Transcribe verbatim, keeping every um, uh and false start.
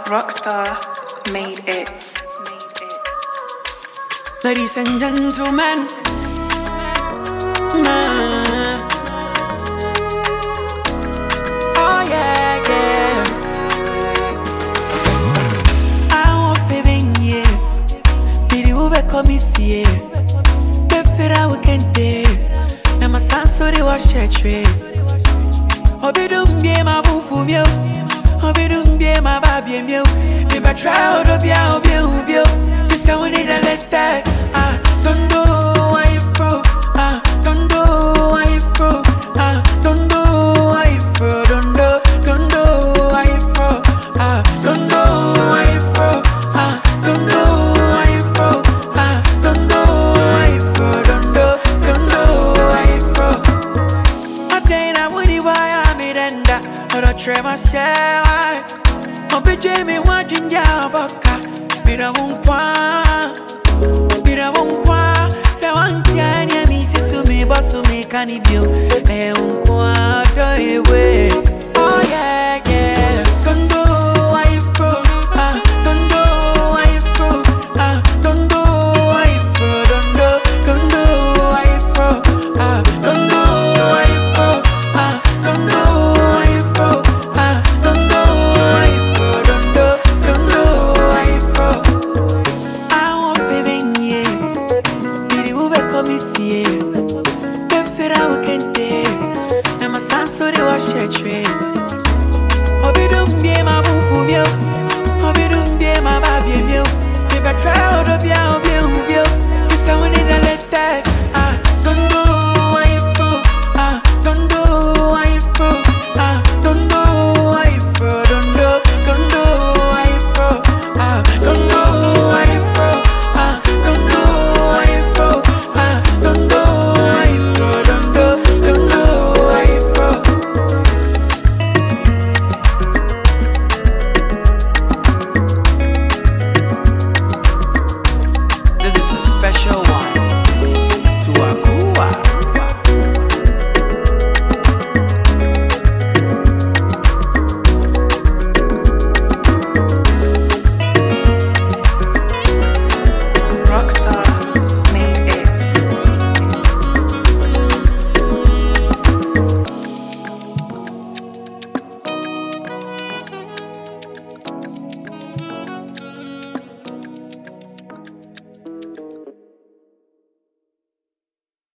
Rockstar made it. Made it. Ladies and gentlemen, nah. Oh yeah, yeah. I want to be here. Bidi ube komi fie. Befira wikente. Na masansori wa shetre. Obidum bie mabufu mio. Obidum bie mababie mio. Me ba try odo bia obie ubio. Fisa we need the letters. Ah, don't do why you fro. Ah, don't do why you fro. Ah, don't do why you fro. Don't do, don't do why you fro. Ah, don't do why you fro. Ah, don't do why you fro. Ah, don't do why you fro. Don't do, don't do why you fro. I think I'm with you why I'm in that. But I try myself. Oh, be Jamie, what you know about car? Be the one qua. Be the one qua. Say one time, yeah, me see so me, but so me can't be. Eh, one qua, do it way. Oh yeah, yeah. Don't do why you fro. Ah, don't do why you fro. Ah, don't do why you fro. Don't do, don't do why you fro. Ah, don't do why you fro. Ah, don't do why you fro. Ah, don't do why you fro. Don't do, don't do why you fro. I want to be here. Bidi ube komi fie. Befira wikente. Na masansori wa shetre.